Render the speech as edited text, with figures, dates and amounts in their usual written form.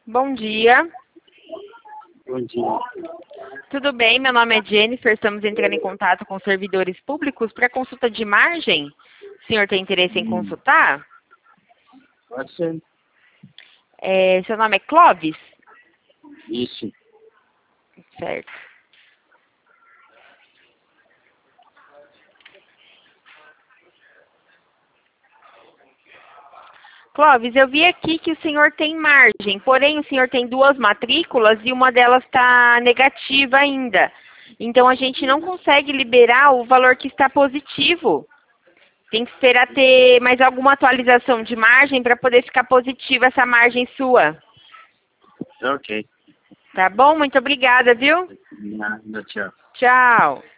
Bom dia. Bom dia. Tudo bem? Meu nome é Jennifer. Estamos entrando em contato com servidores públicos para consulta de margem. O senhor tem interesse em consultar? Pode ser. Seu nome é Clóvis? Isso. Certo. Clóvis, eu vi aqui que o senhor tem margem, porém o senhor tem 2 matrículas e uma delas está negativa ainda. Então a gente não consegue liberar o valor que está positivo. Tem que esperar ter mais alguma atualização de margem para poder ficar positiva essa margem sua. Ok. Tá bom? Muito obrigada, viu? Nada, tchau. Tchau.